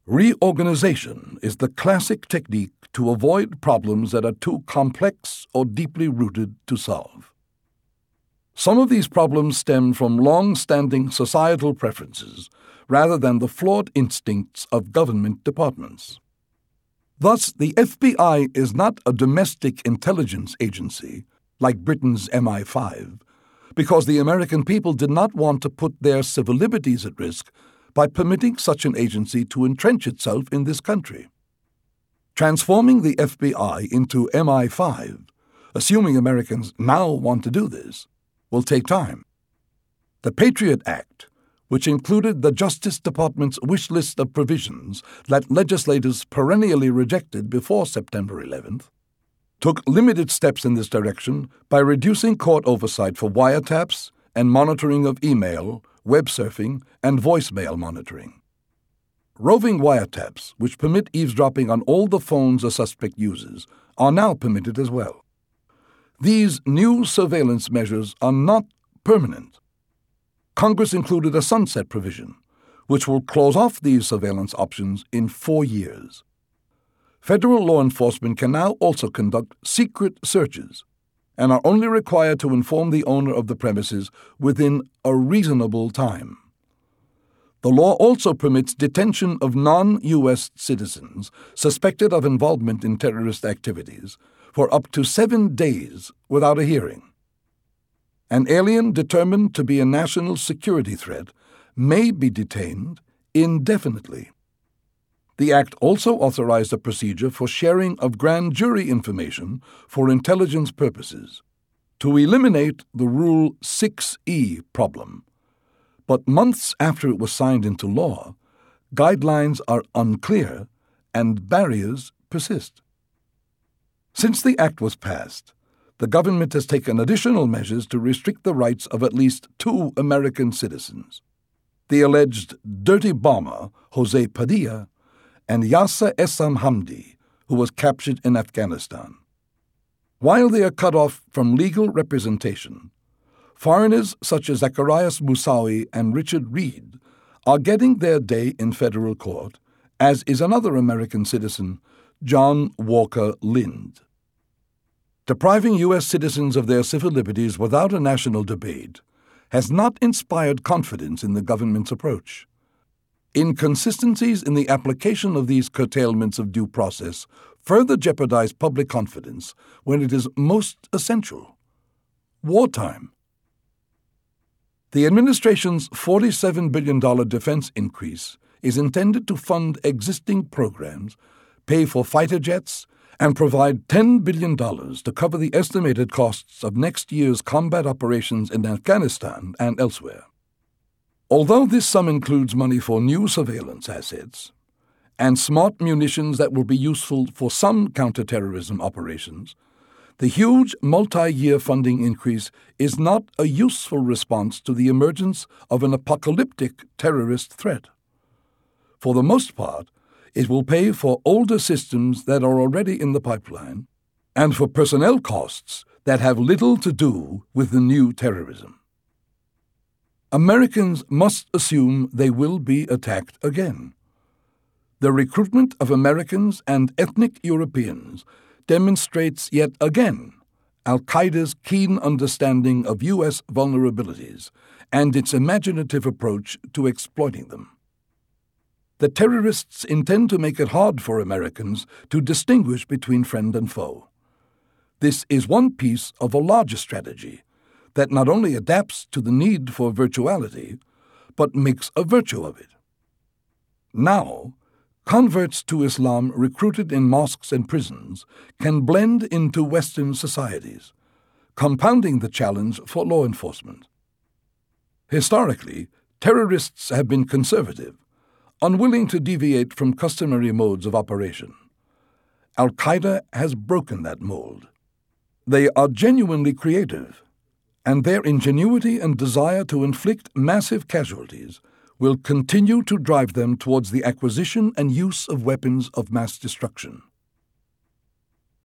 Reorganization is the classic technique to avoid problems that are too complex or deeply rooted to solve. Some of these problems stem from long-standing societal preferences rather than the flawed instincts of government departments. Thus, the FBI is not a domestic intelligence agency like Britain's MI5, because the American people did not want to put their civil liberties at risk by permitting such an agency to entrench itself in this country. Transforming the FBI into MI5, assuming Americans now want to do this, will take time. The Patriot Act, which included the Justice Department's wish list of provisions that legislators perennially rejected before September 11th, took limited steps in this direction by reducing court oversight for wiretaps and monitoring of email, web surfing, and voicemail monitoring. Roving wiretaps, which permit eavesdropping on all the phones a suspect uses, are now permitted as well. These new surveillance measures are not permanent. Congress included a sunset provision, which will close off these surveillance options in 4 years. Federal law enforcement can now also conduct secret searches and are only required to inform the owner of the premises within a reasonable time. The law also permits detention of non-U.S. citizens suspected of involvement in terrorist activities for up to 7 days without a hearing. An alien determined to be a national security threat may be detained indefinitely. The Act also authorized a procedure for sharing of grand jury information for intelligence purposes to eliminate the Rule 6E problem. But months after it was signed into law, guidelines are unclear and barriers persist. Since the Act was passed, the government has taken additional measures to restrict the rights of at least 2 American citizens: the alleged dirty bomber Jose Padilla and Yasser Essam Hamdi, who was captured in Afghanistan. While they are cut off from legal representation, foreigners such as Zacarias Moussaoui and Richard Reed are getting their day in federal court, as is another American citizen, John Walker Lind. Depriving U.S. citizens of their civil liberties without a national debate has not inspired confidence in the government's approach. Inconsistencies in the application of these curtailments of due process further jeopardize public confidence when it is most essential: wartime. The administration's $47 billion defense increase is intended to fund existing programs, pay for fighter jets, and provide $10 billion to cover the estimated costs of next year's combat operations in Afghanistan and elsewhere. Although this sum includes money for new surveillance assets and smart munitions that will be useful for some counterterrorism operations, the huge multi-year funding increase is not a useful response to the emergence of an apocalyptic terrorist threat. For the most part, it will pay for older systems that are already in the pipeline and for personnel costs that have little to do with the new terrorism. Americans must assume they will be attacked again. The recruitment of Americans and ethnic Europeans demonstrates yet again al-Qaeda's keen understanding of U.S. vulnerabilities and its imaginative approach to exploiting them. The terrorists intend to make it hard for Americans to distinguish between friend and foe. This is one piece of a larger strategy that not only adapts to the need for virtuality, but makes a virtue of it. Now, converts to Islam recruited in mosques and prisons can blend into Western societies, compounding the challenge for law enforcement. Historically, terrorists have been conservative, unwilling to deviate from customary modes of operation. Al-Qaeda has broken that mold. They are genuinely creative, and their ingenuity and desire to inflict massive casualties will continue to drive them towards the acquisition and use of weapons of mass destruction.